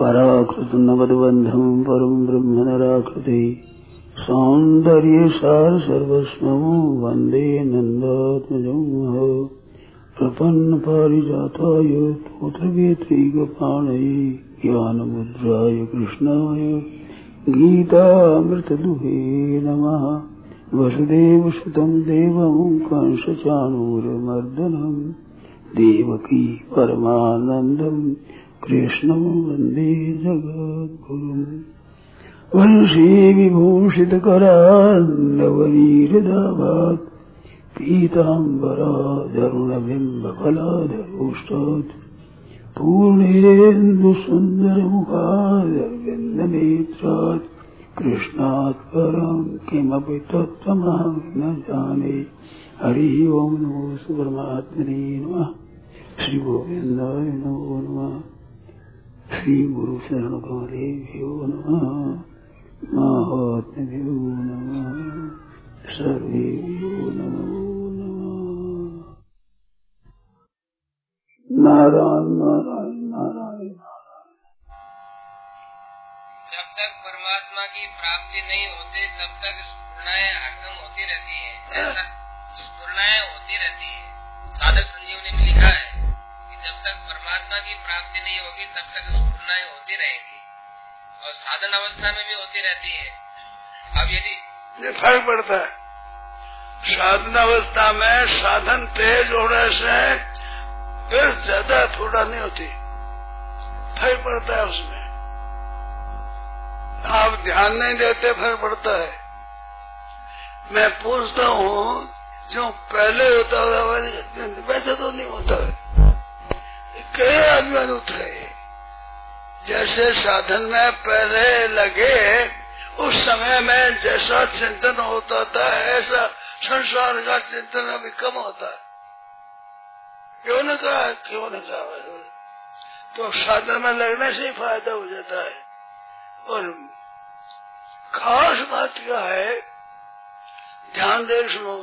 पराकृत नवद्बंधं परम ब्रह्म नराकृते सौंदर्य सार सर्वस्वं वंदे नंदात्मजं प्रपन्न पारिजाताय तोत्रवेत्रैकपाणये ज्ञानमुद्राय कृष्णाय गीतामृतदुहे नमः। वसुदेवसुतं देवं कंसचाणूरमर्दनं देवकी परमानन्दं कृष्णं वन्दे जगद्गुरुम्। वंशी विभूषितकरान्नवनीरदाभात् पीताम्बराधरुणबिम्बफलाधरोष्टात् पूर्णेन्दुसुन्दरमुखादरविन्दनेत्रात् कृष्णात् परं किमपि तत्त्वमहं न जाने। हरिः ओं नमो परमात्मने नमः। श्री गोविन्दाय नमो नमः। श्री गुरु शरण कमलेभ्यो नमः। महात्म्यो नमः। सर्वेभ्यो नमो नमः। नारायण नारायण नारायण। जब तक परमात्मा की प्राप्ति नहीं होती तब तक स्फुरणाएं हरदम होती रहती है। ऐसा स्फुरणाएं होती रहती है। साधक संजीवनी में लिखा है कि जब तक परमात्मा की प्राप्ति नहीं होगी तब तक स्फुरणाएं होती रहेगी और साधन अवस्था में भी होती रहती है। अब यदि फर्क पड़ता है, साधन अवस्था में साधन तेज होने से फिर ज्यादा थोड़ा नहीं होती, फर्क पड़ता है उसमें। आप ध्यान नहीं देते, फर्क पड़ता है। मैं पूछता हूँ जो पहले होता है वैसे तो नहीं होता है। कई आदमी उतरे जैसे साधन में पहले लगे उस समय में जैसा चिंतन होता था ऐसा संसार का चिंतन अभी कम होता है। क्यों न कहा तो साधन में लगने से ही फायदा हो जाता है। और खास बात क्या है, ध्यान दे सुनो,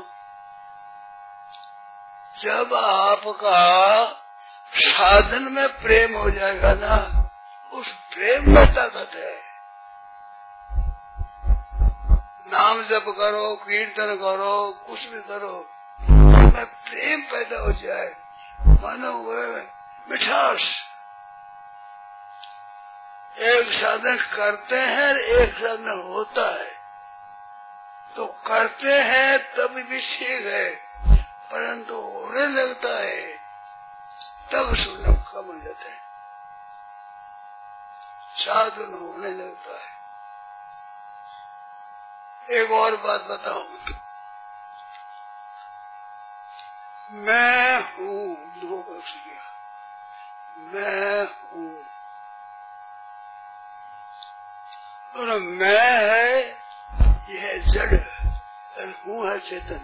जब आपका साधन में प्रेम हो जाएगा ना, उस प्रेम में ताकत है। नाम जप करो, कीर्तन करो, कुछ भी करो, उसमें प्रेम पैदा हो जाए, मानो वो मिठास। एक साधन करते हैं, एक साधन होता है, तो करते हैं तब भी ठीक है, परंतु होने लगता है तब सुनना कम हो जाता है। साधन होने लगता है। एक और बात बताऊं, मैं हूँ, दो पक्ष किया, मैं हूँ और मैं है यह जड़ और हूँ है चेतन।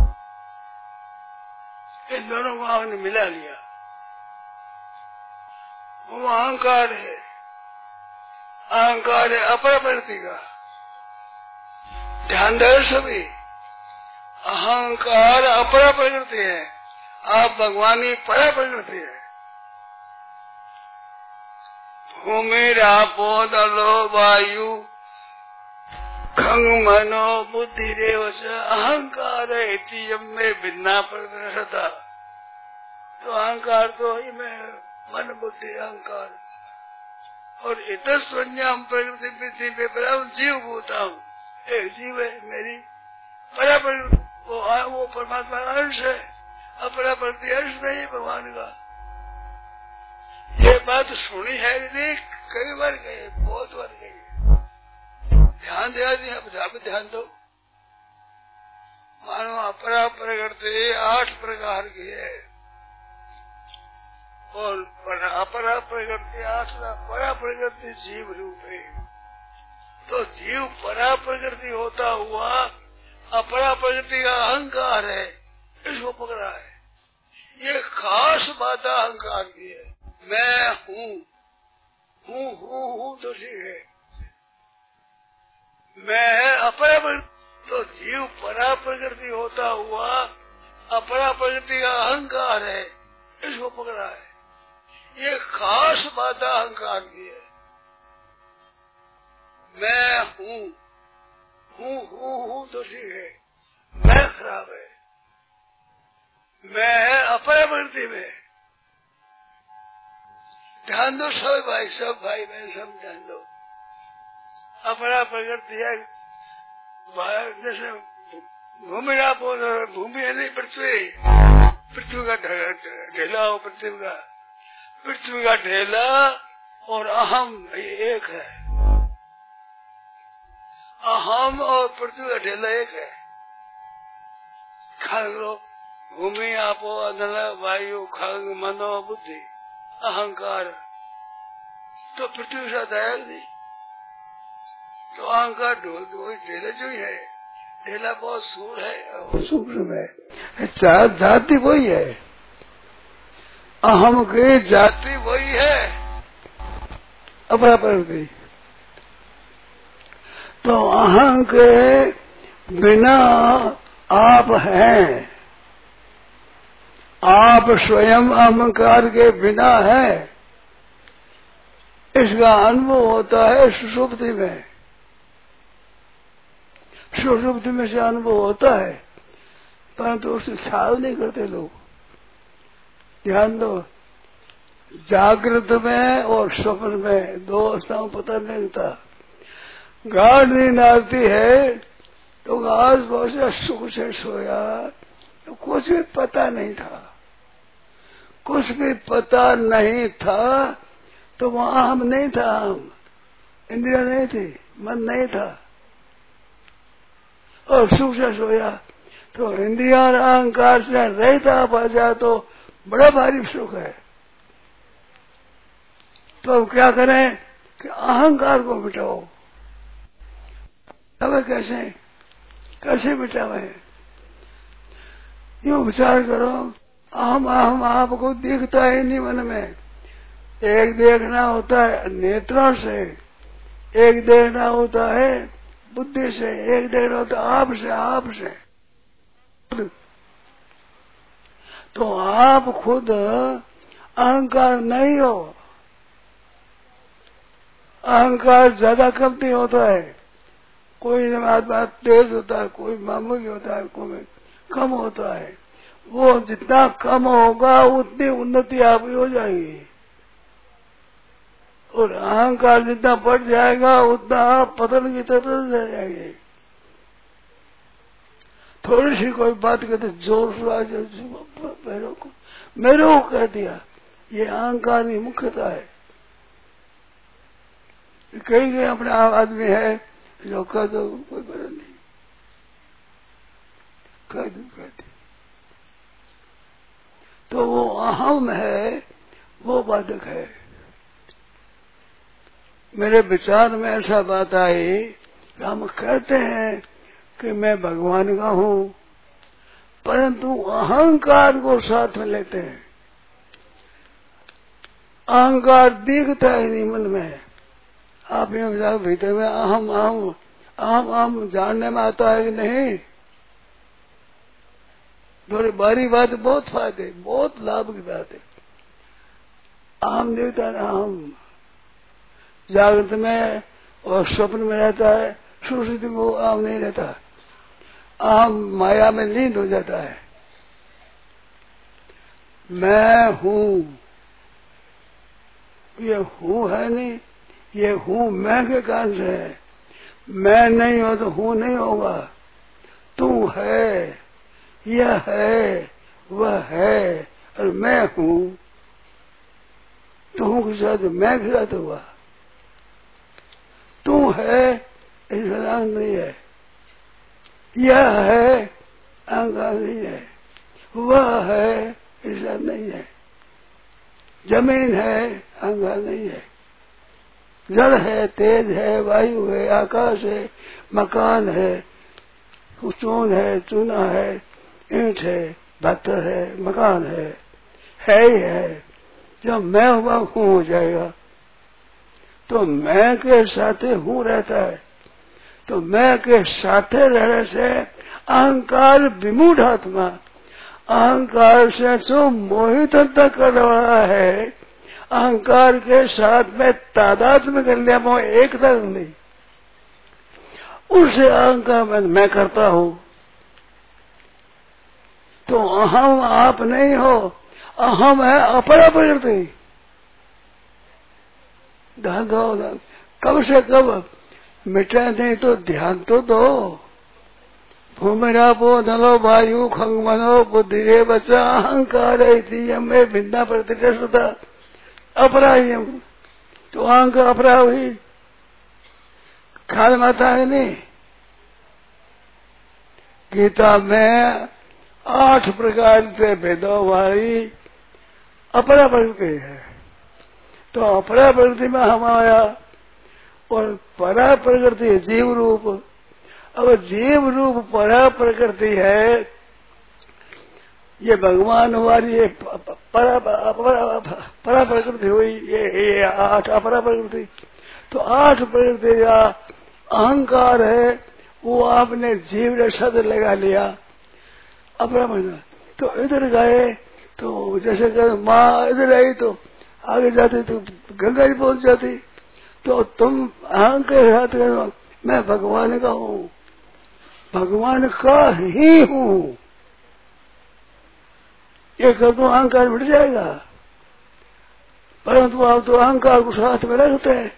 इन दोनों को आपने मिला लिया। वो अहंकार है, अहंकार है अपर प्रकृति का। ध्यान दे सभी, अहंकार अपर प्रकृति है, आप भगवानी पर प्रकृति है। भूमि रापो दलो वायु खंग मनो बुद्धि रेव अहंकार में भिन्ना प्रकृता। तो अहंकार तो ही में मन बुद्धि अहंकार और इतस्वन्याम प्रकृति वृद्धि पे जीव भूता हूँ। एक जीव है मेरी परा प्रकृति, वो परमात्मा अंश है, अपरा प्रकृति अंश नहीं है भगवान का। ये बात सुनी है नहीं, कई बार गए, बहुत बार गए। ध्यान दिया नहीं, अब ध्यान दो। मानो अपरा प्रकृति 8 प्रकार की है और अपरा प्रकृति 8, परा प्रकृति जीव रूप है। तो जीव परा प्रकृति होता हुआ अपरा प्रकृति का अहंकार है, इसको पकड़ा है। ये खास बात अहंकार की है। मैं हूँ तो ठीक है, मैं अपरा तो जीव परा प्रकृति होता हुआ अपरा प्रकृति का अहंकार है, इसको पकड़ा है। ये खास बात अहंकार की है। मैं हूँ तो ठीक है, मैं खराब है, मैं है अपरा प्रकृति में। ध्यान दो सब भाई, सब भाई बहन सब ध्यान दो। अपरा प्रकृति है जैसे भूमि आप भूमि है नहीं, पृथ्वी का ढेला हो, पृथ्वी का ढेला और अहम एक है। अहम और पृथ्वी का ढेला एक है। खान लो, भूमि आपो अनल वायु खंग मनो बुद्धि अहंकार, तो पृथ्वी के साथ आया नहीं। तो अहंकार ढेला जो ही है, ढेला बहुत सूर है, सूक्ष्म है, जाति वही है, अहम की जाति वही है, अपरा प्रकृति। तो अहम के बिना आप हैं, आप स्वयं अहंकार के बिना है, इसका अनुभव होता है सुषुप्ति में। सुषुप्ति में से अनुभव होता है, परंतु उससे ख्याल नहीं करते लोग। ध्यान दो, जागृत में और स्वप्न में दो अवस्थाओं पता नहीं लगता। गाढ़ नींद आती है तो आज बहुत सुख से सोया, तो कुछ भी पता नहीं था, कुछ भी पता नहीं था, तो वहां हम नहीं था, हम इंद्रिया नहीं थी, मन नहीं था, और सुख से सोया तो इंद्रिया और अहंकार से रहता पा जाए तो बड़ा भारी सुख है। तो अब क्या करें कि अहंकार को मिटाओ। अब कैसे मिटावे? यूं विचार करो, अहम आपको दिखता ही नहीं मन में। एक देखना होता है नेत्रों से, एक देखना होता है बुद्धि से, एक देखना होता है आप से। तो आप खुद अहंकार नहीं हो। अहंकार ज्यादा कम नहीं होता है, कोई बात तेज होता है, कोई मामूली होता है, कोई कम होता है। वो जितना कम होगा उतनी उन्नति आपकी हो जाएगी, और अहंकार जितना बढ़ जाएगा उतना आप पतन की तरफ रह जाएंगे। थोड़ी सी कोई बात कहते जोर से मेरे को कह दिया, ये अहंकार की मुख्यता है। कई अपने आदमी है जो कह दो कोई बड़ा नहीं, कह दो। तो वो अहम है, वो बाधक है। मेरे विचार में ऐसा बात आई कि हम कहते हैं कि मैं भगवान का हूँ, परंतु अहंकार को साथ में लेते हैं। अहंकार दिखता है नहीं मन में। आप ये भीतर में अहम जानने में आता है कि नहीं? थोड़ी बारी बात, बहुत फायदे, बहुत लाभ की बात है। अहम दिखता है, अहम जागृत में और स्वप्न में रहता है, सुषुप्ति में अहम नहीं रहता। अहम माया में लीन हो जाता है। मैं हूँ, ये हूँ है नहीं, ये हूँ मैं के कारण से है। मैं नहीं हो तो हूँ नहीं होगा। तू है, यह है, वह है, और मैं हूँ। तू के साथ मैं के साथ हुआ। तू है ऐसा नहीं है, यह है अहंकार नहीं है, वह है ऐसा नहीं है, जमीन है अहंकार नहीं है, जल है, तेज है, वायु है, आकाश है, मकान है, चून है, चूना है, ईंट है, पत्थर है, मकान है ही है। जब मैं हुआ हूँ हो जाएगा तो मैं के साथ हूँ रहता है। तो मैं के साथ रहने से अहंकार विमूढ़ आत्मा, अहंकार से जो मोहित कर रहा है, अहंकार के साथ में तादाद में कर लिया, वो एक तक नहीं। उससे अहंकार मैं करता हूं। तो अहम आप नहीं हो, अहम है अपरा प्रकृति। ध्यान दो, कब से कब मिटा नहीं तो ध्यान तो दो। भूमिरापो नलो वायु खंग मनो बुद्धि रे बचा अहंकार में भिन्ना प्रतिष्ठा अपराह्यम। तो अहंकार अपरा हुई, ख्याल माता है नहीं। गीता में 8 प्रकार से भेदों वाली अपरा प्रकृति है। तो अपरा प्रकृति में हम आया और परा प्रकृति जीव रूप। अब जीव रूप परा प्रकृति है, ये भगवान हमारी परा प्रकृति हुई, ये 8 अपरा प्रकृति। तो 8 प्रकृति का अहंकार है, वो आपने जीव शब्द लगा लिया अपरा प्रकृति। तो इधर गए तो जैसे माँ इधर आई तो आगे जाती तो गंगा जी पहुंच जाती। तो तुम अहंकार साथ मैं भगवान का हूँ, भगवान का ही हूँ, ये कर दो अहंकार मिट जाएगा। परंतु आप तो अहंकार को साथ में रखते हैं।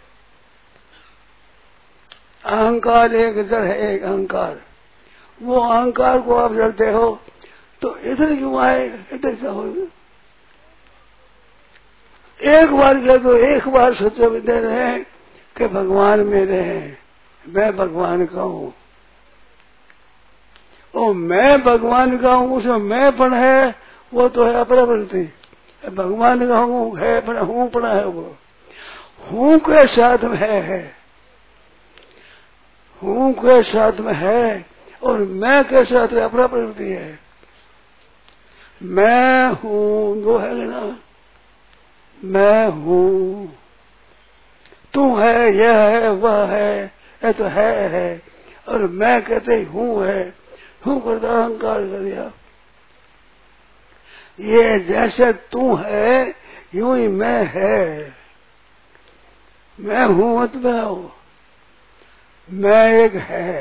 अहंकार एक जड़ है, एक अहंकार, वो अहंकार को आप जड़ते हो तो इधर क्यों आए, इधर क्या होगा। एक बार कह दो, एक बार सोचो दे रहे हैं कि भगवान मेरे हैं, मैं भगवान का हूँ। ओ मैं भगवान का हूँ, उसमें मैं पण है, वो तो है अपरा प्रकृति। भगवान का हूँ है, पण हूँ पड़ा है, वो हूँ के साथ में है, हूँ के साथ में है, और मैं के साथ में अपरा प्रकृति है। मैं हूँ दो है ना, मैं हूँ, तू है, यह है, वह है, ये तो है, और मैं कहते हूँ है, हूँ करता अहंकार कर दिया। ये जैसे तू है यूं ही मैं है, मैं हूँ मत बनाओ, मैं एक है,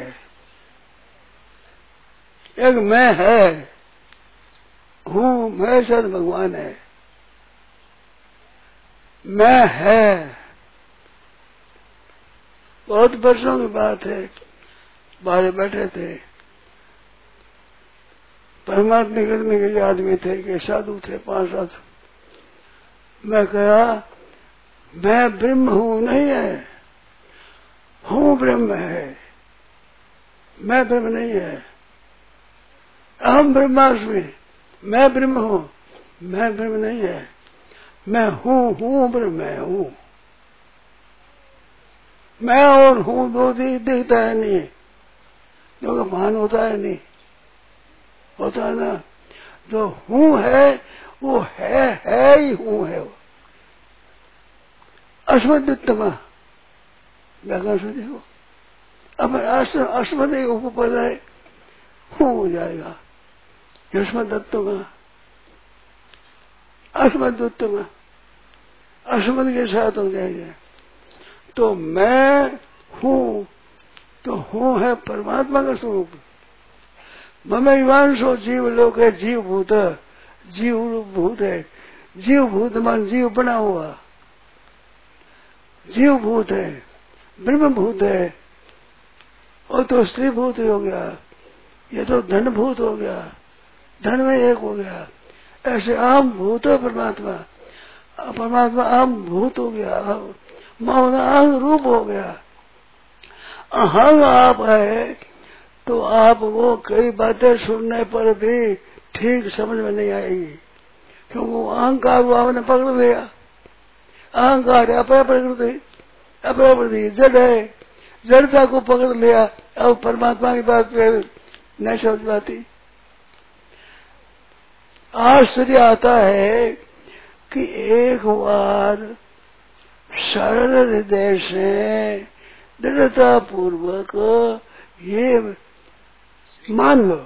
एक मैं है, हूँ मैं शायद भगवान है, मैं है। बहुत वर्षों की बात है, बाहर बैठे थे, परमात्मा करने के आदमी थे कि साधु थे 5 साधु। मैं कहा मैं ब्रह्म हूँ, नहीं है, हूँ ब्रह्म है, मैं ब्रह्म नहीं है। अहम ब्रह्मास्मि, मैं ब्रह्म हूँ, मैं ब्रह्म नहीं है, मैं हूँ ब्रह्म है, हूँ। मैं और हूँ दो दिखता है नहीं, दो का भान होता है नहीं, होता है ना। जो हूँ है वो है ही हूँ है, वो अस्मदुत्तमा व्याकरण से देखो। अब अस्मद ऊपर है, हूँ हो जाएगा, अस्मदुत्तमा, अस्मदुत्तमा, अस्मद के साथ हो जाएगा। तो मैं हूँ, तो हूँ है परमात्मा का स्वरूप। मम विवांशो जीव लोक है, जीव भूत, जीव भूत है, जीव भूत मान जीव बना हुआ, जीव भूत है, ब्रह्म भूत है, और तो स्त्री भूत हो गया, ये तो धन भूत हो गया, धन में एक हो गया। ऐसे आम भूत है परमात्मा, परमात्मा आम भूत हो गया, मौन आम रूप हो गया। अहंग आप है तो आपको कई बातें सुनने पर भी ठीक समझ में नहीं आएगी, क्योंकि अहंकार को आपने पकड़ लिया। अहंकार अपरा प्रकृति, अपरा प्रकृति जड़ है, जड़ता को पकड़ लिया। अब परमात्मा की बात पे नहीं समझ पाती। आश्चर्य आता है कि एक बार सरल हृदय से दृढ़ता पूर्वक ये मान लो,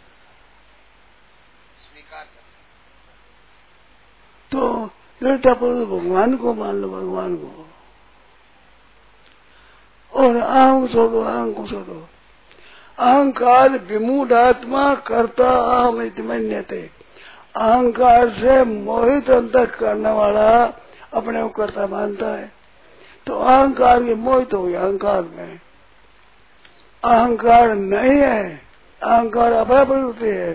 तो दृढ़ता पूर्वक भगवान को मान लो, भगवान को, और आंख छोड़ो, आंख को छोड़ो। अहंकार विमूढ़ आत्मा करता अहम इति मन्यते। अहंकार से मोहित अंतः करने वाला अपने को करता मानता है, तो अहंकार के मोहित हो गया। अहंकार में अहंकार नहीं है, अहंकार अपना प्रवृत्ति है।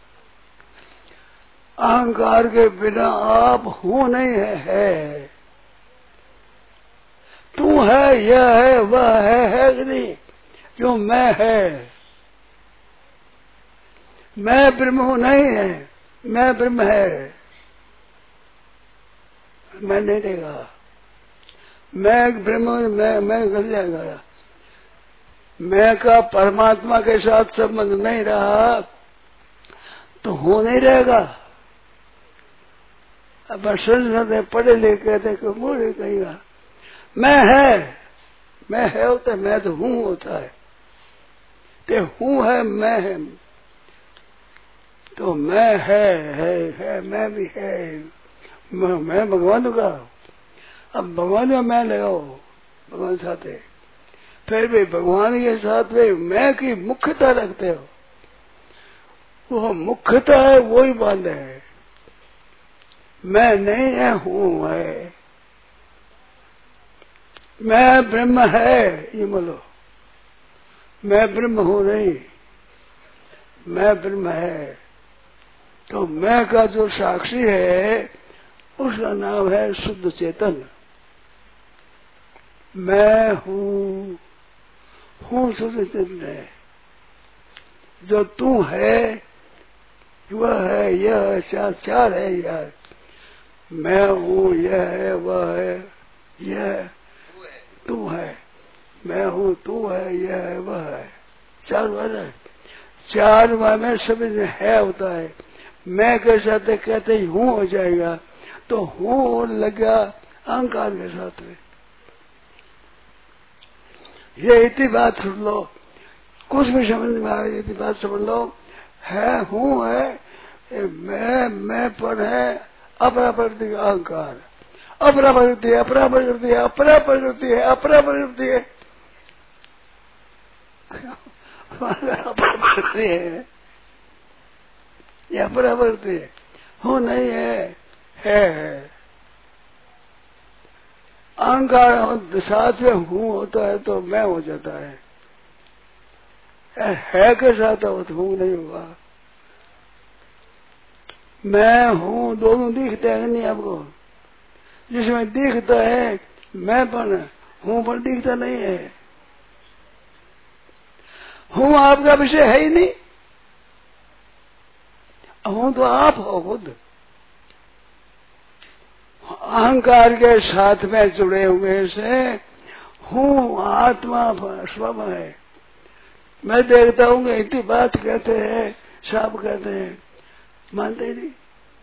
अहंकार के बिना आप हूं नहीं है। तू है, यह है, वह है कि नहीं? जो मैं है, मैं ब्रह्म हूं नहीं है, मैं ब्रह्म है। मैं नहीं देगा, मैं ब्रह्म, मैं कर जाएगा। मैं का परमात्मा के साथ संबंध नहीं रहा तो हो नहीं रहेगा। अब संस्कृत पढ़े लिखे कहते कि मूर्ख कहेगा मैं है होता है, मैं तो हूं होता है। ते हूं है, मैं है, तो मैं है, मैं भी है। मैं भगवान का, अब भगवान का मैं लगाओ भगवान साथ है, फिर भी भगवान के साथ में मैं की मुख्यता रखते हो। वो मुख्यता है, वो ही बात है। मैं नहीं है, हूं है। मैं ब्रह्म है, ये बोलो। मैं ब्रह्म हूं नहीं, मैं ब्रह्म है। तो मैं का जो साक्षी है उसका नाम है शुद्ध चेतन। मैं हूँ शुद्ध चेतन है। जो तू है वह है, यह है, चार है यार। मैं हूँ, यह है, वह है, यह तू है। मैं हूँ, तू है, यह है, वह है। चार बार है। चार बार में सभी है होता है। मैं के साथ कहते ही हूँ हो जाएगा, तो हूँ लगा अहंकार के साथ में। ये इतनी बात सुन लो, कुछ भी समझ में आ रही, इतनी बात समझ लो। है, हूँ है, मैं पर है, अपरा प्रकृति का अहंकार। अपरा प्रकृति है, अपरा प्रकृति है, अपरा प्रकृति है, अपरा प्रकृति है, अपरा प्रकृति है, ये अपरा प्रकृति है। हूँ नहीं है। अहंकार साथ में हूँ होता है तो मैं हो जाता है के साथ हो तो हूँ नहीं होगा। मैं हूँ दोनों दिखते हैं नहीं आपको? जिसमें दिखता है मैं पर, हूँ पर दिखता नहीं है। हूँ आपका विषय है ही नहीं, हूँ तो आप हो खुद। अहंकार के साथ में जुड़े हुए से हूँ आत्मा स्वम है। मैं देखता हूँ कि इतनी बात कहते हैं, सब कहते हैं, मानते नहीं,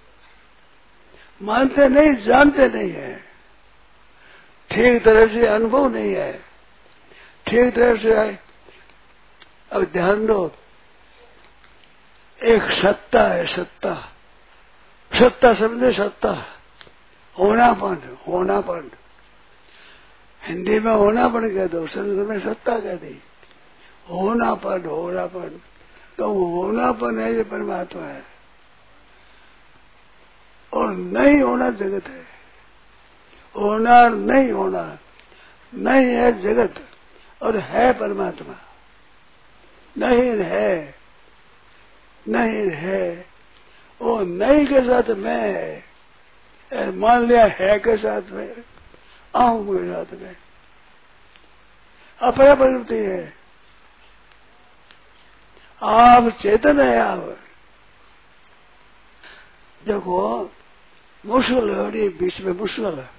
मानते नहीं, जानते नहीं है, ठीक तरह से अनुभव नहीं है, ठीक तरह से है। अब ध्यान दो, एक सत्ता है, सत्ता समझे? सत्ता होनापन। हिंदी में होनापन कह दो, संस्कृत में सत्ता कह दी। होनापन, तो होनापन है, ये परमात्मा है। और नहीं होना जगत है। होना नहीं होना, नहीं है जगत और है परमात्मा। नहीं है, वो नहीं के साथ मैं है। मान लिया है के साथ में, आहू के साथ में अपरा प्रवृत्ति है। आप चेतन है। आप देखो, मुश्किल है, बीच में मुश्किल है।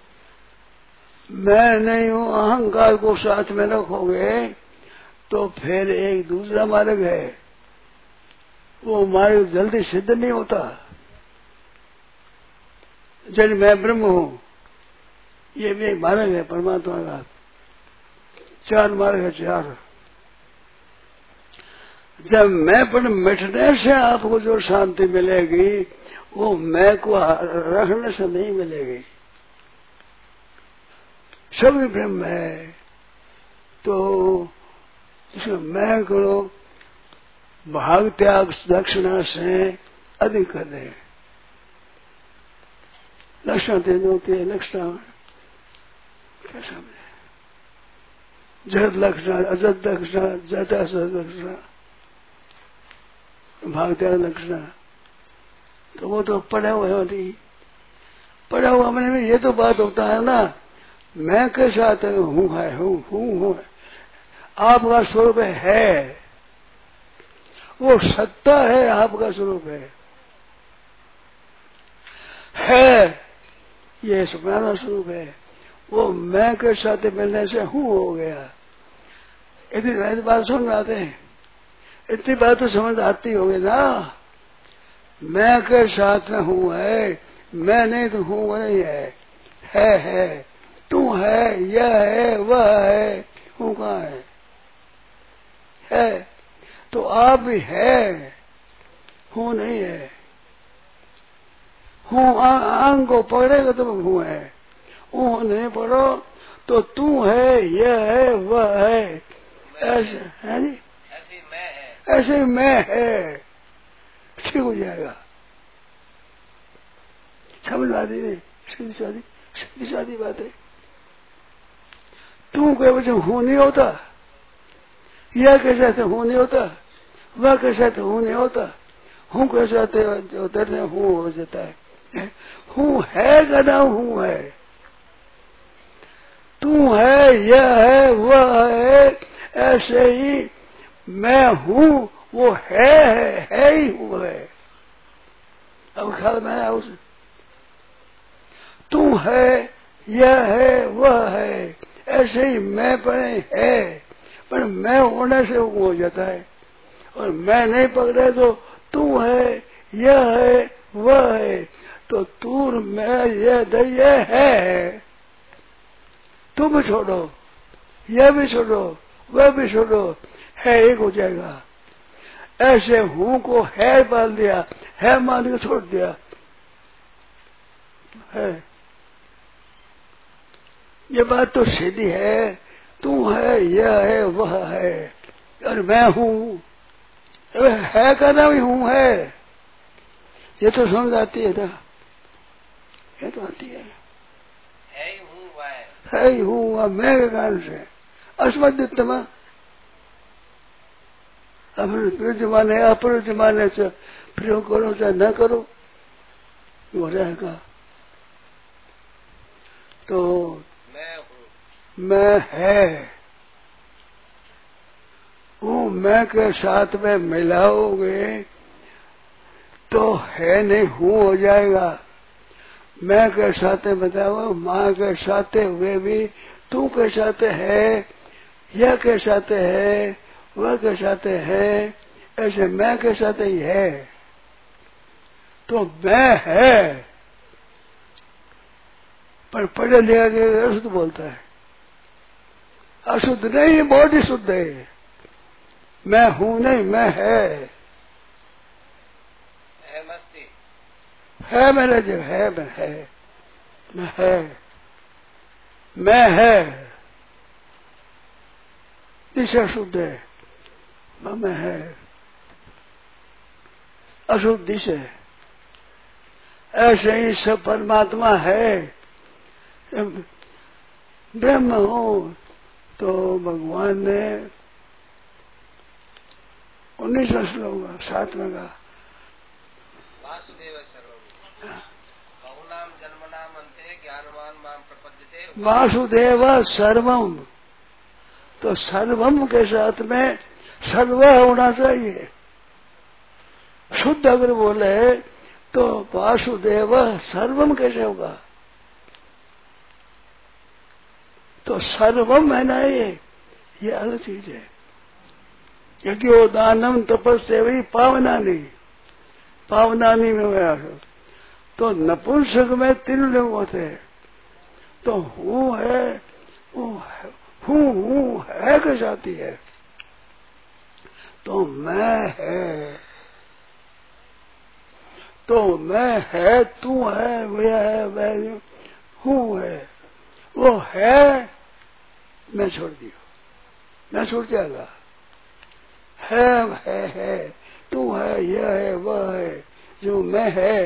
मैं नहीं हूँ, अहंकार को साथ में रखोगे तो फिर एक दूसरा मार्ग है, वो मार्ग जल्दी सिद्ध नहीं होता। जब मैं ब्रह्म हूँ, ये भी एक मार्ग है परमात्मा का। चार मार्ग है, चार। जब मैं पर मिटने से आपको जो शांति मिलेगी, वो मैं को रखने से नहीं मिलेगी। सभी ब्रह्म है, तो इसमें मैं करो भाग त्याग दक्षिणा से अधिक कर दे। लक्षण दे दो के लक्षण क्या समझे? जद लक्षण अजद लक्षण जद असद लक्षण भाग त्याग लक्षण तो वो तो पढ़ा हुआ होती। पढ़ा हुआ मैंने में ये तो बात होता है ना, मैं के साथ हूँ है हूँ आपका स्वरूप है, वो सत्ता है, आपका स्वरूप है ये सुप्राना स्वरूप है। वो मैं के साथ मिलने से हूँ हो गया। इतनी बात समझ आते हैं, इतनी बात तो समझ आती होगी ना। मैं के साथ में हूँ है, मैं नहीं तो हूँ नहीं है तू है, यह है, वह है, हूँ कहाँ है तो आप भी है, हूँ नहीं है। हूँ आंग को पकड़ेगा तो हूँ है, हूँ नहीं पकड़ो तो तू है, यह है, वह है, ऐसे है जी, ऐसे मैं है, ठीक हो जाएगा। समझ आती नहीं, सीधी सादी बात है। तू के वजह हूँ नहीं होता, यह कैसे थे हूँ नहीं होता, वह कैसे थे हूँ नहीं होता, हूँ कैसे होते हूँ हो जाता है। हूँ है का नाम हूँ है, तू है, यह है, वह है, ऐसे ही मैं हूँ, वो है ही हूँ है। अब ख्याल में आया उसे, तू है, यह है, वह है, ऐसे ही मैं पड़े है, पर मैं होने से वो हो जाता है। और मैं नहीं पकड़े तो तू है, यह है, वह है, तो तू मैं ये है। तुम छोड़ो, यह भी छोड़ो, वह भी छोड़ो, है एक हो जाएगा। ऐसे हूँ को है मान दिया, है मान के छोड़ दिया है। ये बात तो सीधी है, तू है, यह है, वह है, और मैं हूँ, है का नाम ही हूँ है। ये तो समझ आती है ना, ये तो आती है ही हूँ मैं के कारण से अस्मदितम। प्रयुज्यमान है, अप्रयुज्यमान है, प्रयोग करो चाहे न करो हो जाएगा। तो मैं है हूँ, मैं के साथ में मिलाओगे तो है नहीं हूँ हो जाएगा। मैं के साथ बताओ, माँ के साथ हुए भी तू के साथ है, यह के साथ है, वह के साथ है, ऐसे मैं के साथ ही है। तो मैं है, पर पढ़े लिखा के अशुद्ध बोलता है। अशुद्ध नहीं, बहुत ही शुद्ध है। मैं हूं नहीं, मैं है मस्ती है मेरा जो है, मैं है दिशा शुद्ध है, मैं है अशुद्ध दिशा। ऐसे ही सब परमात्मा है। ब्रह्म हो तो भगवान ने 19 श्लोक 7वें का वासुदेव सर्वम बहुनाम जन्मनाम अन्ते ज्ञानवान माम प्रपद्यते। वासुदेव सर्वम, तो सर्वम के साथ में सर्व होना चाहिए। शुद्ध अगर बोले तो वासुदेव सर्वम कैसे होगा? तो सर्वम है ना, ये अलग चीज है। क्योंकि वो दानम तपस्या पावनानी, पावनानी में गया तो नपुंसक में 3 लोग होते हैं। तो हूँ है, हूँ है के जाती है। तो मैं है, तो मैं है, तू है, वह है, वह हूँ है, वो है, मैं छोड़ दियो, मैं छूट जाएगा। है, तू है, यह है, वह है, जो मैं है,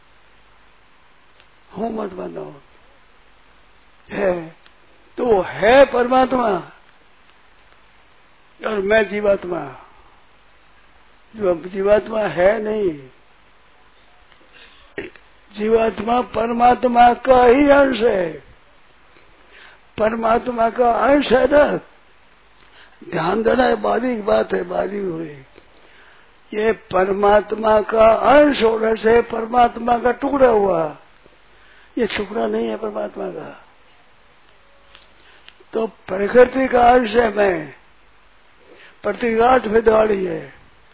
हूँ मत बनो, है तो है परमात्मा और मैं जीवात्मा। जो जीवात्मा है नहीं, जीवात्मा परमात्मा का ही अंश है, परमात्मा का अंश है ना। ध्यान देना है, बारीक बात है, बारीक हुई। ये परमात्मा का अंश होने से परमात्मा का टुकड़ा हुआ, ये टुकड़ा नहीं है परमात्मा का। तो प्रकृति का अंश है मैं, प्रति 8 वेद वाली है,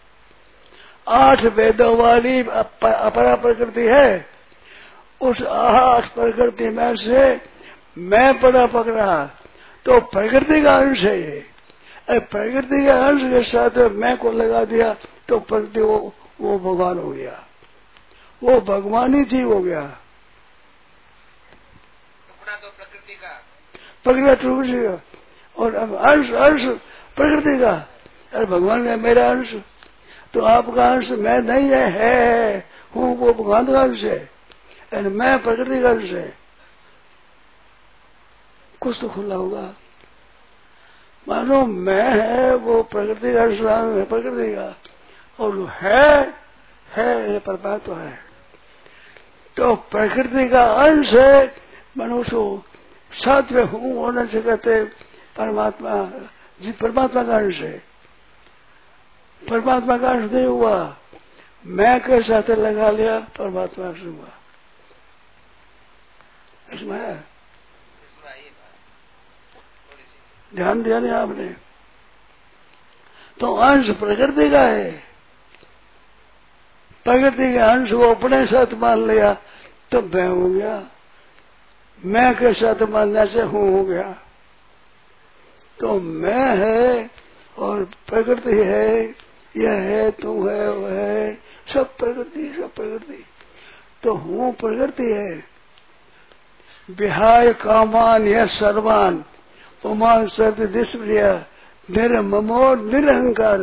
8 वेदों वाली अपरा प्रकृति है। उस 8 प्रकृति में से मैं पड़ा पकड़ा, तो प्रकृति का अंश है ये। प्रकृति के अंश के साथ मैं को लगा दिया तो प्रकृति वो भगवान हो गया, वो भगवानी जीव हो गया। तो प्रकृति का प्रकृति का और अब अंश प्रकृति का। अरे भगवान है मेरा अंश, तो आपका अंश मैं नहीं है हूँ, वो भगवान का अंश है और मैं प्रकृति का अंश है। कुछ तो खुला होगा। मानो मैं है वो प्रकृति का अंश है, प्रकृति का, और है ये परमात्मा है। तो प्रकृति का अंश है मनुष्य, साथ में हूँ होने से कहते परमात्मा, परमात्मा का अंश है। परमात्मा का अंश नहीं हुआ, मैं के साथ लगा लिया, परमात्मा अंश हुआ। इसमें ध्यान दिया नहीं आपने। तो अंश प्रकृति का है, प्रकृति के अंश वो अपने साथ मान लिया तो मैं हो गया, मैं के साथ मानने से हूँ हो गया। तो मैं है और प्रकृति है, यह है, तू है, वह है, सब प्रकृति, सब प्रकृति। तो हूँ प्रकृति है। विहाय कामान यह सर्वान उमान सत्य दिस्प्रिय निर्ममो निरहंकार,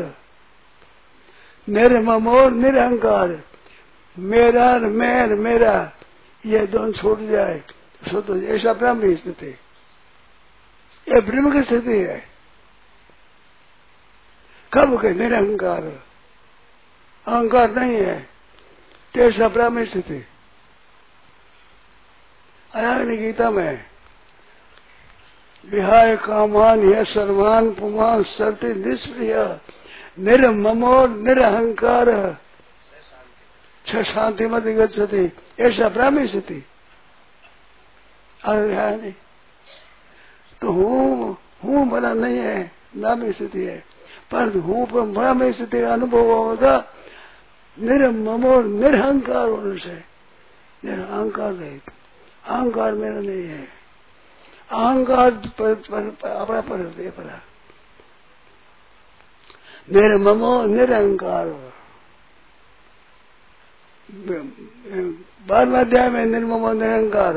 निर्ममो निरहंकार। मेरा मैं मेरा ये दोनों छूट जाए सो तो ऐसा ब्रह्म की स्थिति, ये ब्रह्म की स्थिति है। कब के निरहंकार, अहंकार नहीं है, ऐसा ब्रह्म स्थिति। आया गीता में विहाय कामान यह सर्वान पुमान सत्य निष्प्रिय निर्ममो निरहंकार शांति मत गच्छति, ऐसा ब्राह्मी स्थिति। नहीं तो हूँ बना नहीं है, ब्राह्मी स्थिति है। पर हूँ पर ब्राह्मी स्थिति का अनुभव होगा निर्ममो निरहंकार होने से। निरहंकार नहीं, अहंकार मेरा नहीं है, अहंकार अपना पर निर्ममो निरहंकार। 12वें अध्याय में निर्ममो निरहंकार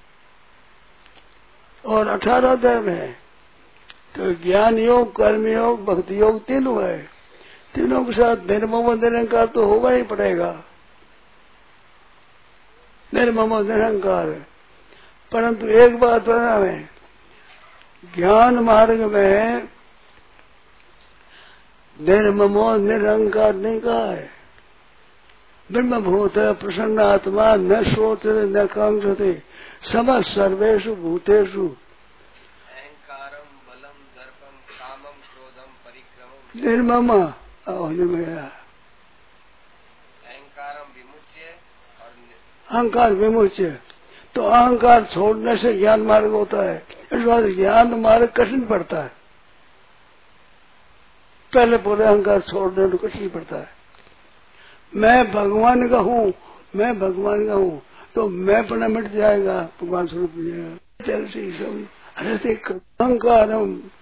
और 18 अध्याय में तो ज्ञान योग, कर्म योग, भक्ति योग तीनों है। तीनों के साथ निर्ममो निरहंकार तो होगा ही पड़ेगा, निर्ममो निरहंकार। परंतु एक बात बना है, ज्ञान मार्ग में निर्ममो निरहंकार नहीं कहा है। ब्रह्मभूत प्रसन्न आत्मा न शोचते न कांक्षते समस्त सर्वेषु भूतेषु अहंकारम बलम दर्पम कामम क्रोधम परिक्रमम निर्मम। अहंकारम विमुच्य और अहंकार विमुच्य। तो अहंकार छोड़ने से ज्ञान मार्ग होता है। इस बात ज्ञान मार्ग कठिन पड़ता है, पहले पूरे अहंकार छोड़ने में कठिन पड़ता है। मैं भगवान का हूँ, मैं भगवान का हूँ, तो मैं पना मिट जाएगा, भगवान स्वरूप अहंकार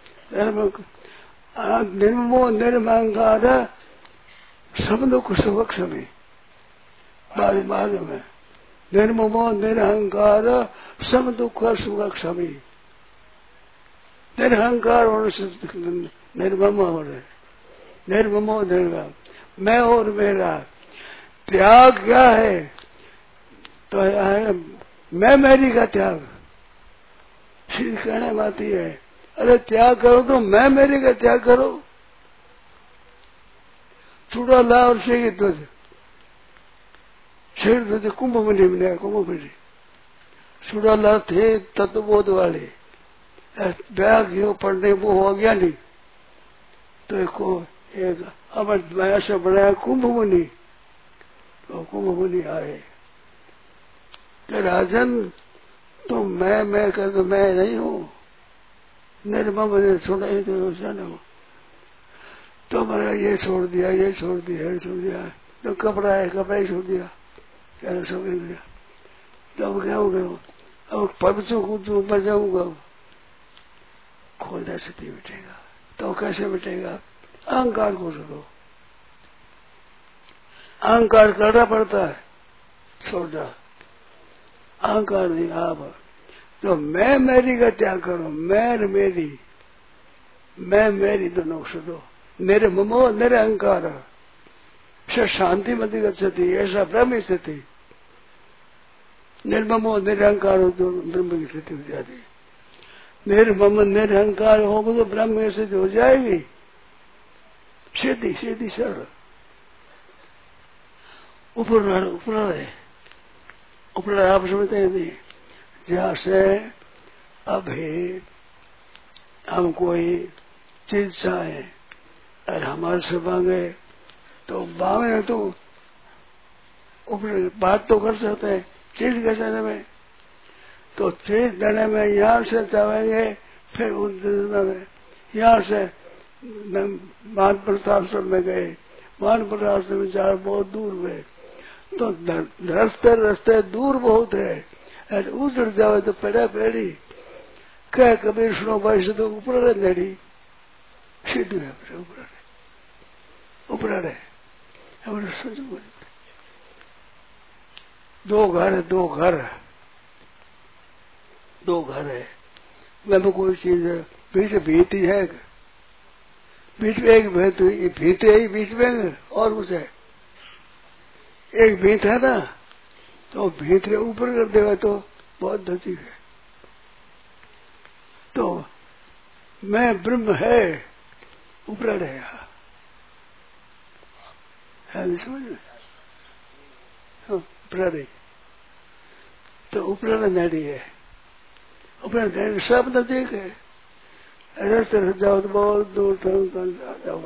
निर्मो निर्महंकार सब दुख सुख क्षमी। बाद में निर्ममो निरहंकार सब दुख सुख क्षमी। निरहंकार होने से निर्मम हो रहे, निर्ममो निर्गम, मैं और मेरा। त्याग क्या है? तो है मैं मेरी का त्याग। श्री कहने बाती है, अरे त्याग करो तो मैं मेरी का त्याग करो। चूड़ा ला और शेगी ध्वज, शेर ध्वज कुंभ मुनि बने, कुंभ मुनि चूड़ा ला थे तत्वबोध वाले, ब्याह क्यों पढ़ने वो हो गया नहीं, तो एक अमर ऐसा बनाया कुंभ मुनि। तो कुंभ मुनि आए कि राजन तो मैं कर तो मैं नहीं हूँ, निर्मम ने छोड़ा ही तो जाने हो। तो मैंने ये छोड़ दिया, ये छोड़ दिया, ये छोड़ दिया, तो कपड़ा है कपड़ा ही छोड़ दिया, क्या सो गया। तो अब क्या हो गया, अब परसों कूद ऊपर जाऊंगा, खोलने से नहीं मिटेगा। तो कैसे मिटेगा? अहंकार को छोड़ो, अहंकार करना पड़ता है, छोड़ दो अहंकार नहीं। आप तो मैं मेरी का त्याग करो, मैं मेरी दोनों छोड़ो। मेरे ममो मेरे अहंकार शांति मति गच्छति, ऐसा ब्रह्म स्थिति। निर्ममो निरहंकार हो तो ब्रह्म की स्थिति हो जाती। निर्मम निरहंकार होगा तो ब्रह्म की स्थिति हो जाएगी, सीधी सीधी सरल। ऊपर आप समझते हैं, जैसे अभी हम कोई चीज चाहे और हमारे से मांगे तो मांगे तो ऊपर बात तो कर सकते हैं, चीज के देने में। तो चीज देने में यहाँ से चाहेंगे, फिर उस में यहाँ से मान प्रताप में गए, मान प्रताप में जा बहुत दूर में, तो रास्ते दूर बहुत है, और उधर जावे तो पेड़ा पेड़ी कह कबीर सुनो भाई से तो ऊपर लेडी सीधी है, ऊपर है हमारे सोचो। दो घर है, मैं कोई चीज बीच भीत ही है, बीच में एक भीत है ही बीच में, और कुछ है एक भीत है ना, तो भीत के ऊपर कर देगा तो बहुत धची है। तो मैं ब्रह्म है ऊपर रहेगा, है समझ में? ऊपर तो ऊपर नदी है, ऊपर सब नदी है। रास्ते से जाओ तो बहुत दूर तक जाओ,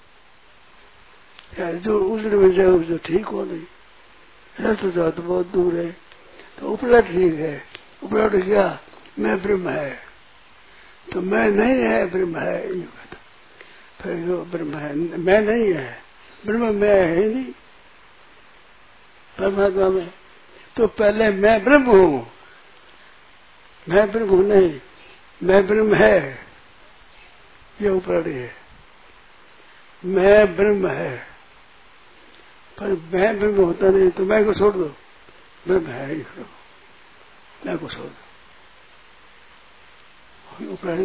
जो उजड़ में जाओ जो ठीक हो नहीं, रास्ते जाओ तो बहुत दूर है। तो ऊपर ठीक है, ऊपर क्या मैं ब्रह्म है, तो मैं नहीं है ब्रह्म है, फिर जो ब्रह्म है मैं नहीं है, ब्रह्म मैं है नहीं परमात्मा में। तो पहले मैं ब्रह्म हूँ, मैं ब्रह्म हूँ नहीं, मैं ब्रह्म है, ये ऊपर है, मैं ब्रह्म है। पर मैं ब्रह्म होता नहीं तो मैं को छोड़ दो, ब्रह्म है ही, मैं को छोड़ दो ऊपर।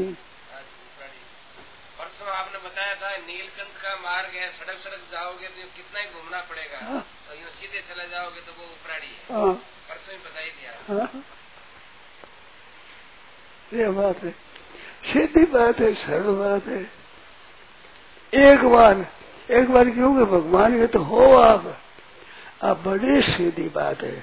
परसों आपने बताया था नीलकंठ का मार्ग है, सड़क सड़क जाओगे तो कितना ही घूमना पड़ेगा, तो यूँ सीधे चले जाओगे तो वो उपराड़ी है। परसों ही बता ही दिया। ये बात है, सीधी बात है, सरल बात है। एक बार क्यों कि भगवान के तो हो आप बड़ी सीधी बात है।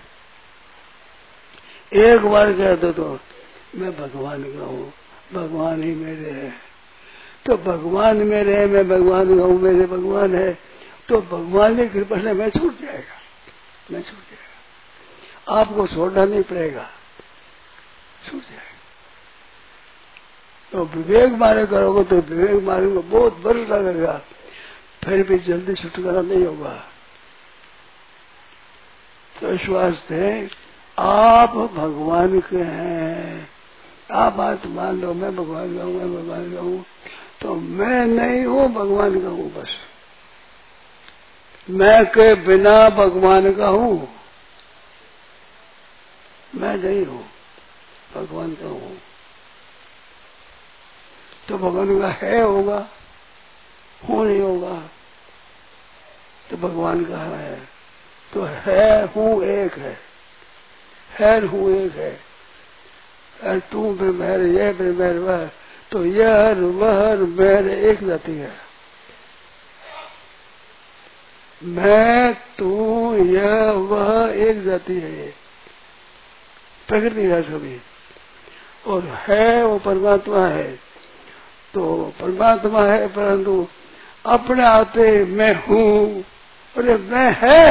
एक बार कह दो तो मैं भगवान का हूँ, भगवान ही मेरे है, तो भगवान मेरे है, मैं भगवान का हूँ, मेरे भगवान है, तो भगवान की कृपा से मैं छूट जाएगा। आपको छोड़ना नहीं पड़ेगा, छूट जाएगा। तो विवेक मार्ग करोगे तो विवेक मार्ग में बहुत वर्ष लगेगा, फिर भी जल्दी छुटकारा नहीं होगा। तो इस वास्ते आप भगवान के हैं, आप बात मान लो मैं भगवान का हूँ, मैं भगवान का हूँ, तो मैं नहीं हूँ भगवान का हूँ, बस मैं के बिना भगवान का हूँ, मैं नहीं हूँ भगवान का हूँ। तो भगवान का है होगा, हो नहीं होगा, तो भगवान कहाँ है? तो है हूँ एक है हूँ एक है। और तू भी मेरे, ये भी मेरे, वह, तो यह वह मेरे एक जाति है। मैं तू यह वह एक जाति है। ये प्रकृति है सभी, और है वो परमात्मा है। तो परमात्मा है, परंतु अपने आते मैं हूँ। अरे मैं है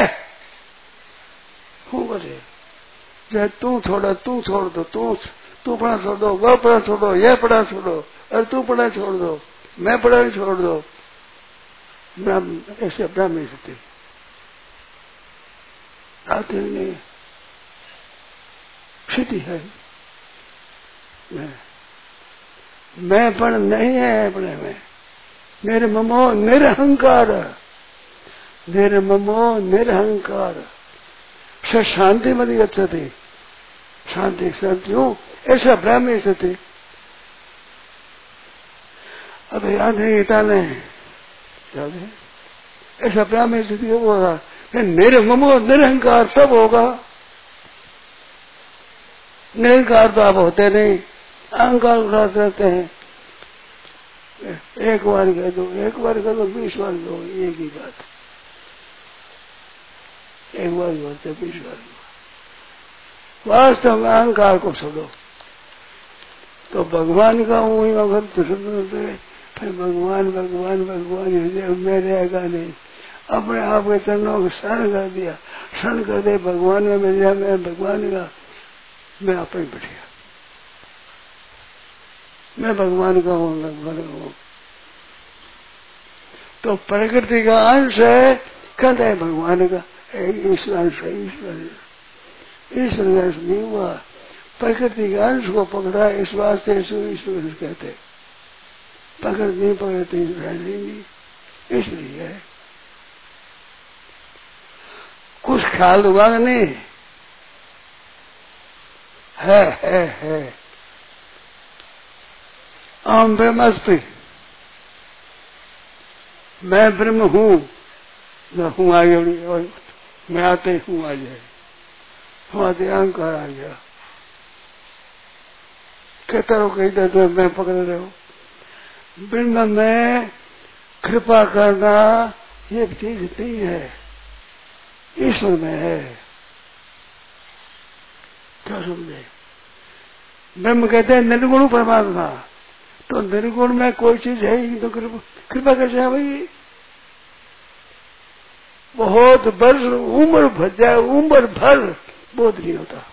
हूँ, बोले चाहे तू छोड़, तू छोड़ दो, तू पढ़ा छोड़ दो, वह पढ़ा छोड़ दो, यह पढ़ा छोड़ दो, और तू पढ़ा छोड़ दो, मैं पढ़ा छोड़ दो। ऐसे अपना मिल सकते आते नहीं, स्थिति है। मैं पण नहीं है अपने में। मेरे ममो निरहंकार, मेरे ममो निरहंकार से शांति मत गच्छति। शांति शांति हूँ ऐसा ब्राह्मी स्थिति। अब याद है गीता ने, याद है ऐसा ब्राह्मी स्थिति होगा। निर्ममो निरहंकार तब होगा। निरहंकार तो आप होते नहीं, अहंकार उठाते रहते हैं। एक बार कह दो, 20 बार दो, एक ही बात। एक बार बोलते 20 बार। वास्तव में अहंकार को छोड़ो। तो भगवान का हूँ ही भगत फिर भगवान भगवान भगवान में रहेगा नहीं। अपने आप के चरणों को शरण कर दिया, शरण कर दे भगवान में मिल गया। मैं भगवान का, मैं आप ही बैठिया, मैं भगवान का हूँ, भगवान का हूँ। तो प्रकृति का अंश है, कहते हैं भगवान का ईश्वर अंश है। ईश्वर का अंश नहीं हुआ, प्रकृति के अंश को पकड़ा, इस वास्ते ईश्वर कहते। प्रकृति नहीं पकड़ते ईश्वर नहीं, ईश्वरी है। कुछ ख्याल हुआ नहीं, है आम ब्रह्मस्ति, मैं ब्रह्म हूँ, मैं हूँ आ गया, और मैं आते हूँ आ जाए, हम आते अहंकार आ गया। कहता रहो कहीं तो मैं पकड़ रहे हो। ब्रह्म में कृपा करना ये चीज नहीं है, ईश्वर में है। क्या समझे? ब्रह्म कहते हैं निर्गुण परमात्मा, तो निर्गुण में कोई चीज है ही तो कृपा कैसे है भाई? बहुत वर्ष उम्र भर जाए, उम्र भर बोध नहीं होता।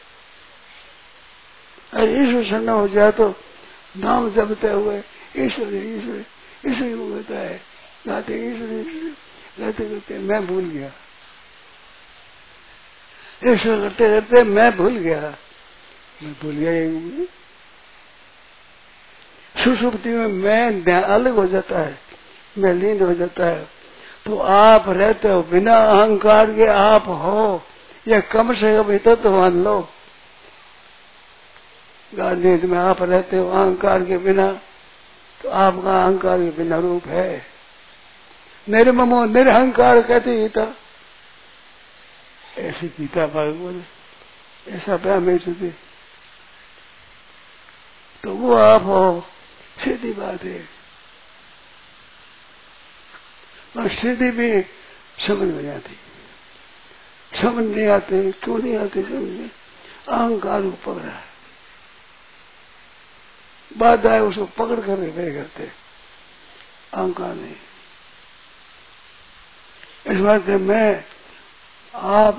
अरे ईश्वर शरणा हो जाए तो नाम जपते हुए ईश्वर ईश्वर ईश्वर होता है, गाते ईश्वर गाते करते मैं भूल गया, ईश्वर करते करते मैं भूल गया। सुषुप्ति में मैं अलग हो जाता है, मैं लीन हो जाता है। तो आप रहते हो बिना अहंकार के, आप हो या कम से कम इतना तो मान लो। गार्निज में आप रहते हो अहंकार के बिना, तो आपका अहंकार के बिना रूप है। निर्ममो निरहंकार कहती गीता, ऐसी गीता भगवान ऐसा प्यार थी। तो वो आप हो, सीधी बात है। और सीधी भी समझ में आती, समझ नहीं आते। क्यों नहीं आते समझ में? अहंकार को पकड़ा है, बात आए उसको पकड़ कर रहे करते, अहंकार नहीं। इस बात से मैं आप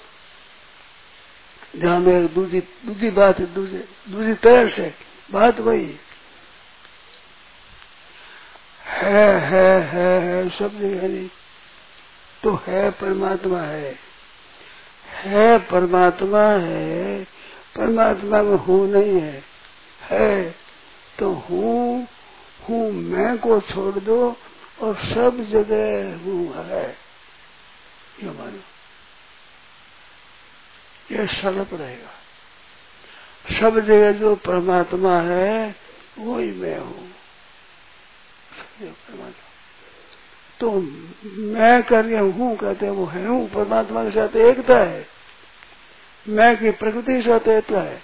जहां में दूसरी बात है, दूसरी तरह से बात वही है सब जगह नहीं। तो है परमात्मा है परमात्मा है, परमात्मा में हूँ नहीं है तो हूँ मैं को छोड़ दो और सब जगह हूँ है, ये मानो। ये सरल पड़ेगा। सब जगह जो परमात्मा है वही मैं हूँ, परमात्मा। तो मैं करके हूँ कहते हैं वो है हूँ, परमात्मा के साथ एकता है। मैं की प्रकृति के साथ एकता है,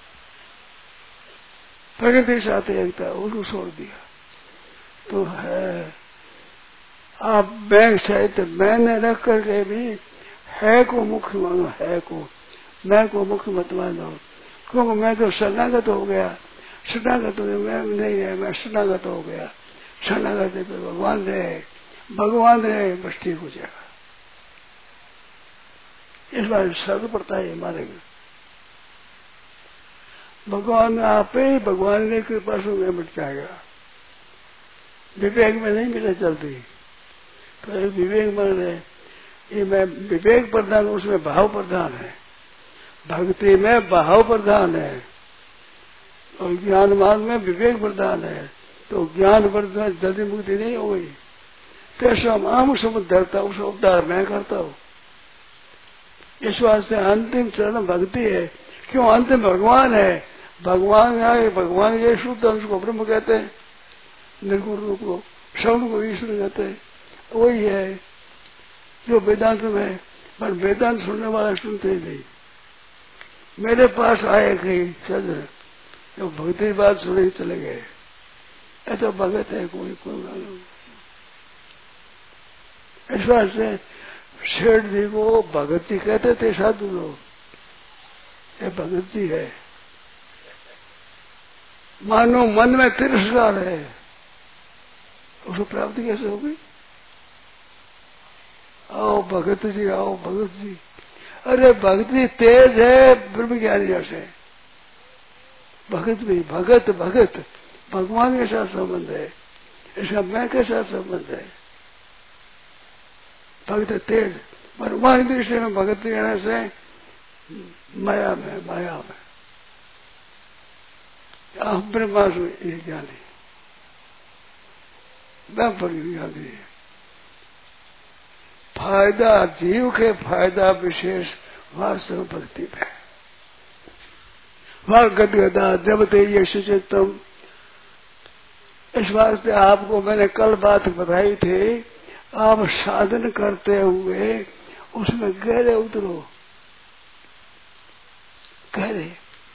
प्रकृति के साथ एकता है, उसको छोड़ दिया तो है। आप बैंक साहित्य मैंने रख करके भी है को मुख्य मानो, है को, मैं को मुख्य मत मानो, क्योंकि मैं तो शरणागत हो गया। शरणागत हो गया, मैं नहीं है, मैं शरणागत हो गया। शरणागत पे भगवान रहे, भगवान रहे, बस ठीक हो जाएगा। इस बार शब्द पड़ता है हमारे में, भगवान आप ही, भगवान ने कृपा से में मिट जाएगा। विवेक में नहीं मिले जल्दी, तो एक विवेक मन है, ये मैं विवेक प्रधान, उसमें भाव प्रधान है। भक्ति में भाव प्रधान है और ज्ञान मार्ग में विवेक प्रधान है। तो ज्ञान प्रधान जल्दी मुक्ति नहीं हो गई। कैसा आम समुद्रता उस उद्धार मैं करता हूँ। इस वास्ते अंतिम चरण भक्ति है। क्यों? अंतिम भगवान है। भगवान आए, भगवान ये शुद्ध अंश को ब्रह्म कहते हैं, निर्गुण रूप को शब्द को ईश्वर कहते हैं। वही है जो वेदांत में, पर वेदांत सुनने वाला सुनते ही नहीं। मेरे पास आए कहीं चंद्र, जो भक्ति की बात सुने चले गए। ऐसा भगत है कोई मालूम। इस बात से शेठ जी को भगत जी कहते थे साधु लोग। ये भगत जी है। मानो मन में तिरस्कार है, उसको प्राप्ति कैसे होगी? आओ भगत जी, आओ भगत जी। अरे भक्ति तेज है ब्रह्म ज्ञानी जैसे। भगत भी भगत, भगत भगवान के साथ संबंध है, इसका मैं के साथ संबंध है। भक्त तेज, परमात्मा दृष्टि में भगत कहने से माया में, माया में आप ब्रह्मास्म ज्ञानी, ब्रह्म पर ज्ञानी है। फायदा जीव के फायदा विशेष वास्तव भक्ति में। वह गदगदा जब ते यश चित्तम। इस वास्ते आपको मैंने कल बात बताई थी, आप साधन करते हुए उसमें गहरे उतरो, गहरे,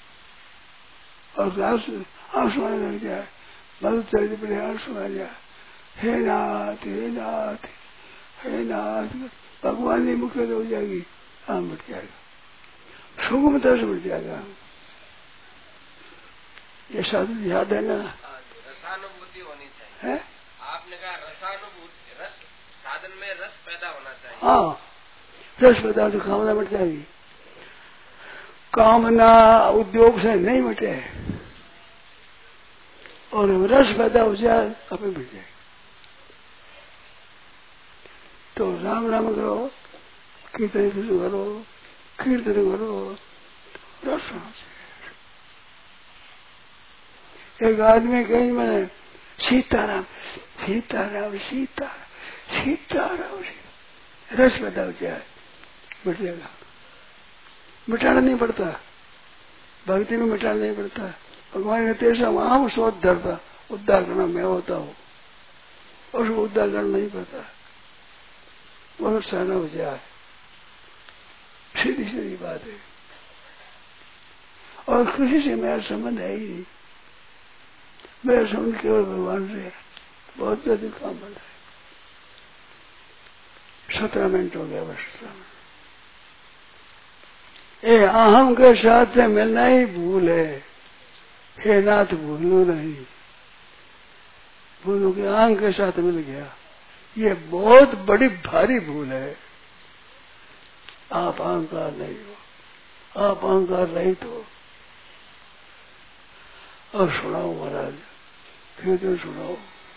और आंसू आने लग जाए। बहुत चरित्र पड़े आंसू आ जाए। हे नाथ, हे नाथ, हे नाथ, भगवान की मुख्य हो जाएगी, आम मिट जाएगा, सुगमता से मिट जाएगा। ये साधन याद है ना? रसानुभूति होनी चाहिए है? आपने कहा रसानुभूति, रस साधन में रस पैदा होना चाहिए। हाँ, रस पैदा तो कामना मिट जाएगी। कामना उद्योग से नहीं मिटे, और रस पैदा हो जाए अपने मिट जाए। तो राम राम करो, कीर्तन करो, कीर्तन करो, रस होना चाहिए। एक आदमी कहीं मैंने सीताराम सीताराम सीता सीताराम, रस पैदा हो जाए, मिट जाएगा। मिटाना नहीं पड़ता, भक्ति में मिटाना नहीं पड़ता। भगवान ने तेजा वहां शोध धरता, उद्धार करना मैं होता हूँ, उसको उद्धार करना नहीं पड़ता। बहुत सहना हो जाए, सीधी सीधी बात है। और किसी से मेरा संबंध है ही नहीं, मेरा संबंध केवल भगवान से है। बहुत जल्दी काम बन रहा है। 17 मिनट हो गया बस। 17 मिनट। ये अहम के साथ मिलना ही भूल है। हे नाथ भूलो नहीं, भूलो के अहम के साथ मिल गया, ये बहुत बड़ी भारी भूल है। आप अहंकार नहीं हो, आप अहंकार रहित हो। और सुनाओ महाराज, कीर्तन सुनाओ।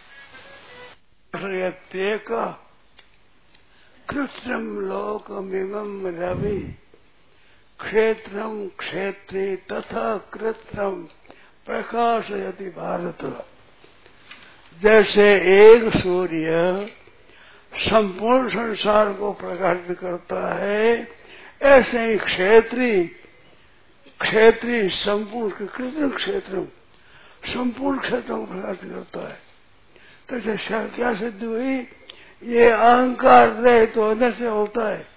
का कृत्रिम लोकमिमं रवि क्षेत्रम क्षेत्री तथा कृत्रिम प्रकाशयति भारत। जैसे एक सूर्य संपूर्ण संसार को प्रकाशित करता है, ऐसे ही क्षेत्री संपूर्ण कृत्रिम क्षेत्र संपूर्ण क्षेत्रों को प्रकाशित करता है। तो क्या सिद्धि हुई? ये अहंकार रहे तो अंदर से होता है।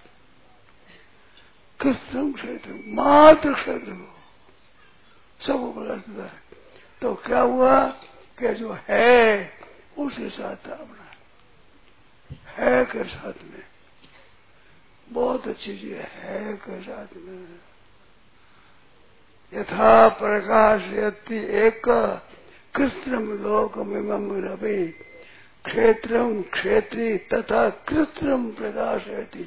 कृत्रिम क्षेत्र, मात्र क्षेत्र को सब प्रकाश देता है। तो क्या हुआ कि जो है उसके साथ अपना है के साथ में बहुत अच्छी चीज है के साथ में यथा प्रकाश यति एक कृत्रिम लोक मिमम रवि क्षेत्रम क्षेत्री तथा कृत्रिम प्रकाश यति।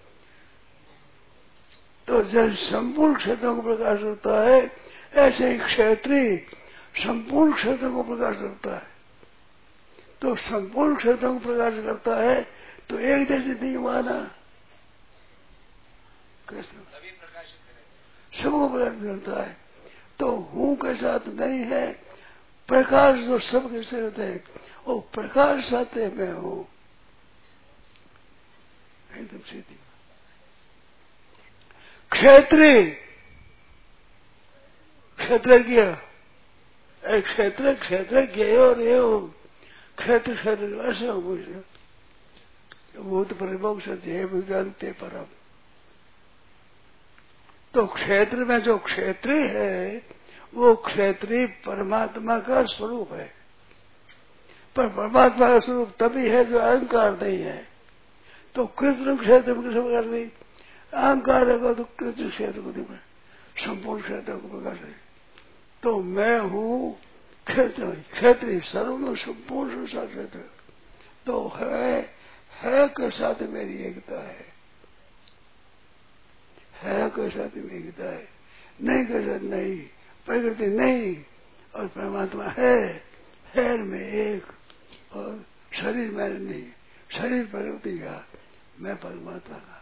तो जब संपूर्ण क्षेत्रों को प्रकाश होता है ऐसे ही क्षेत्री संपूर्ण क्षेत्रों को प्रकाश करता है। तो संपूर्ण क्षेत्रों को प्रकाश करता है तो एक जैसे नहीं माना कैसे सबको प्रकाश करता है। तो हूं के साथ नहीं है प्रकाश जो सबके साथ है वो प्रकाश साथ मैं हूं एकदम सीधी। क्षेत्री क्षेत्रज्ञ क्षेत्र क्षेत्रज्ञ और क्षेत्र क्षेत्र ऐसे हो भूत परिमोक्ष है विज्ञानते परम। तो क्षेत्र में जो क्षेत्री है वो क्षेत्री परमात्मा का स्वरूप है। पर परमात्मा का स्वरूप तभी है जो अहंकार नहीं है। तो कृत्रिम क्षेत्र में किसी प्रकार नहीं अहंकार रहेगा तो कृत्रिम क्षेत्र को नहीं संपूर्ण क्षेत्र को प्रकाश है। तो मैं हूँ क्षेत्री सर्व संपूर्ण क्षेत्र। तो है के साथ मेरी एकता है के साथ मेरी एकता है नहीं के साथ नहीं प्रकृति नहीं और परमात्मा है में एक और शरीर में नहीं शरीर प्रकृति का मैं परमात्मा का